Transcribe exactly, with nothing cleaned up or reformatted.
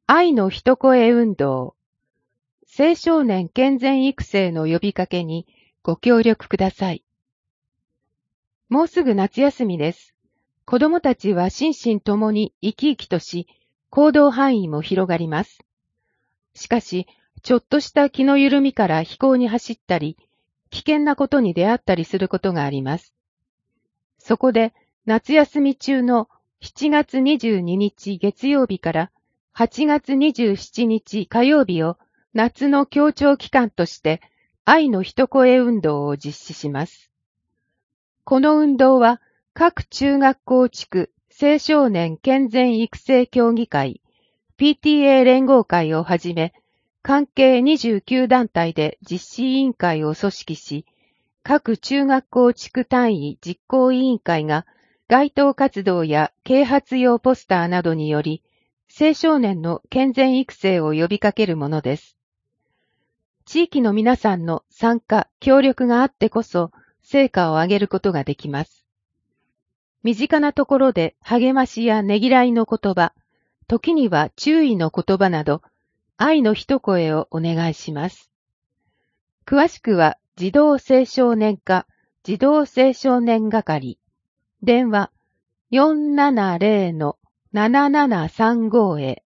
愛の一声運動。青少年健全育成の呼びかけにご協力ください。もうすぐ夏休みです。子供たちは心身ともに生き生きとし、行動範囲も広がります。しかし、ちょっとした気の緩みから非行に走ったり、危険なことに出会ったりすることがあります。そこで、夏休み中のしちがつにじゅうににち月曜日からはちがつにじゅうしちにち火曜日を夏の協調期間として愛の一声運動を実施します。この運動は各中学校地区青少年健全育成協議会 ピーティーエー 連合会をはじめ関係にじゅうきゅうだんたいで実施委員会を組織し、各中学校地区単位実行委員会が街頭活動や啓発用ポスターなどにより、青少年の健全育成を呼びかけるものです。地域の皆さんの参加、協力があってこそ、成果を上げることができます。身近なところで励ましやねぎらいの言葉、時には注意の言葉など、愛の一声をお願いします。詳しくは、児童青少年課、児童青少年係、電話 よんななぜろのななななさんご へ。